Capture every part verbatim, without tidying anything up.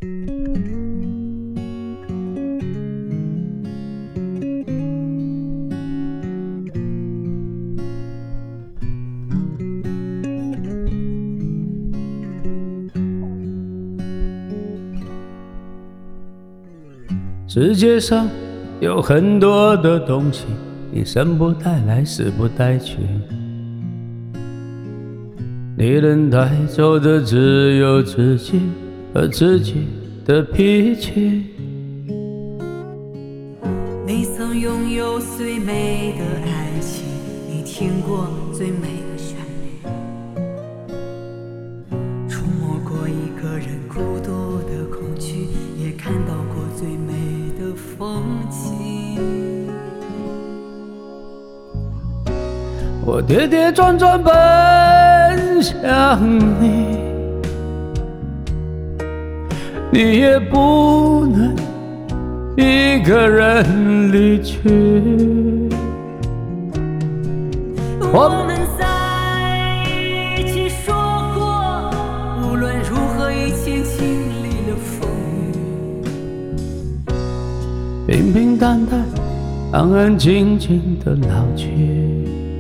世界上有很多的东西，你生不带来，死不带去，你能带走的只有自己和自己的脾气。 你曾拥有最美的爱情，你听过最美的旋律，触摸过一个人孤独的恐惧，也看到过最美的风景。 我跌跌撞撞奔向你，你也不能一个人离去。 我们在一起说过，无论如何一起经历了风雨， 平平淡淡，安安静静的老去。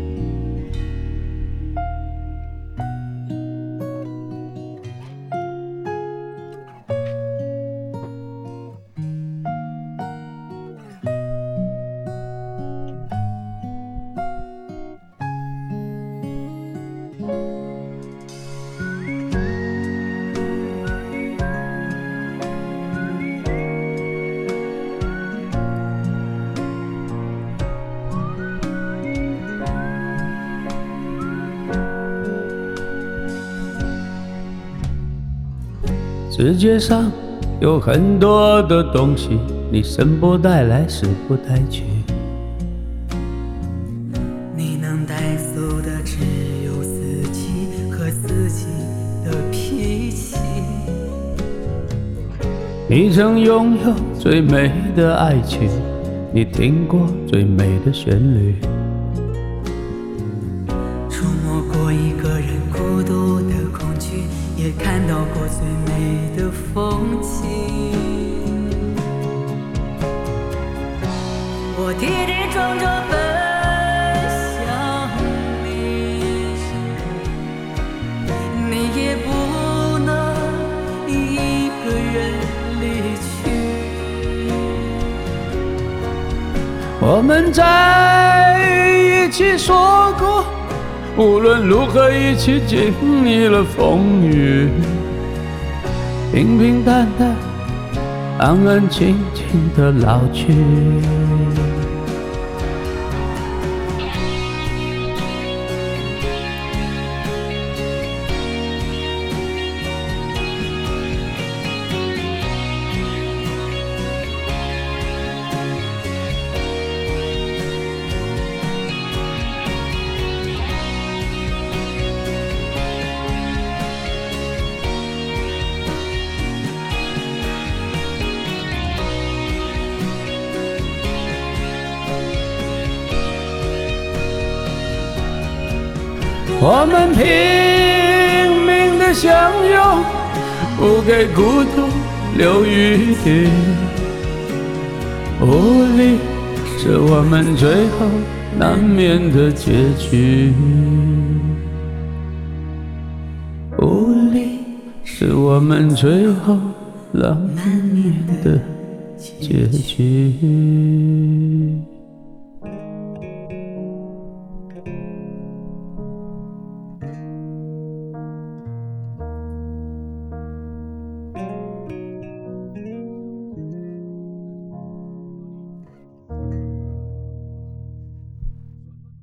世界上有很多的东西，你生不带来，死不带去， 你能带走的只有自己和自己的脾气。 你曾拥有最美的爱情，你听过最美的旋律， 触摸过一个人孤独的恐惧，也看到过最美的风景。我跌跌撞撞奔向你，你也不能一个人离去。 我们在一起说过，无论如何一起经历了风雨，平平淡淡，安安静静的老去。我们拼命的相拥，不给孤独留余地。无力是我们最后难免的结局，无力是我们最后难免的结局。